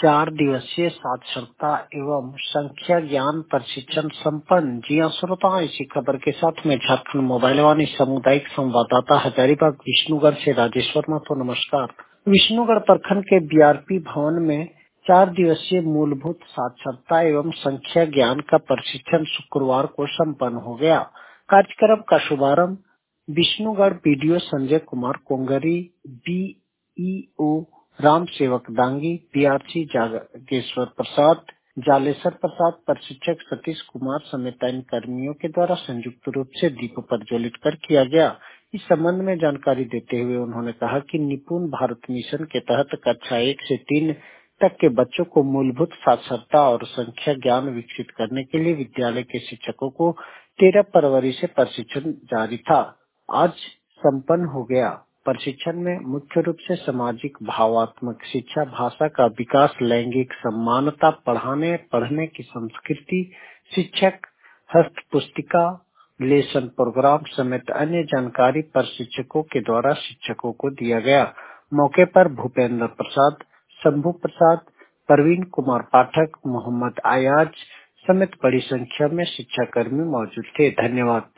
4 दिवसीय साक्षरता एवं संख्या ज्ञान प्रशिक्षण संपन्न। जी हाँ श्रोताओं, इसी खबर के साथ में झारखंड मोबाइल वाणी सामुदायिक संवाददाता हजारीबाग विष्णुगढ़ से राजेश्वर महतो। नमस्कार। विष्णुगढ़ प्रखंड के बीआरपी भवन में 4 दिवसीय मूलभूत साक्षरता एवं संख्या ज्ञान का प्रशिक्षण शुक्रवार को संपन्न हो गया। कार्यक्रम का शुभारंभ Vishnugarh BDO Sanjay Kumar Kongari, BEO Ram Sewak Dangi, PRC Jageshwar Prasad, Jaleshwar Prasad, प्रशिक्षक सतीश कुमार समेत अन्य कर्मियों के द्वारा संयुक्त रूप से दीप प्रज्वलित कर किया गया। इस संबंध में जानकारी देते हुए उन्होंने कहा कि निपुण भारत मिशन के तहत कक्षा 1 से 3 तक के बच्चों को मूलभूत साक्षरता और संख्या ज्ञान विकसित करने के लिए विद्यालय के शिक्षकों को 13 फरवरी से प्रशिक्षण जारी था। आज संपन्न हो गया। प्रशिक्षण में मुख्य रूप से सामाजिक भावात्मक शिक्षा, भाषा का विकास, लैंगिक समानता, पढ़ने की संस्कृति, शिक्षक हस्त पुस्तिका, लेसन प्रोग्राम समेत अन्य जानकारी प्रशिक्षकों के द्वारा शिक्षकों को दिया गया। मौके पर भूपेंद्र प्रसाद, शंभू प्रसाद, प्रवीण कुमार पाठक, मोहम्मद आयाज समेत बड़ी संख्या में शिक्षाकर्मी मौजूद थे। धन्यवाद।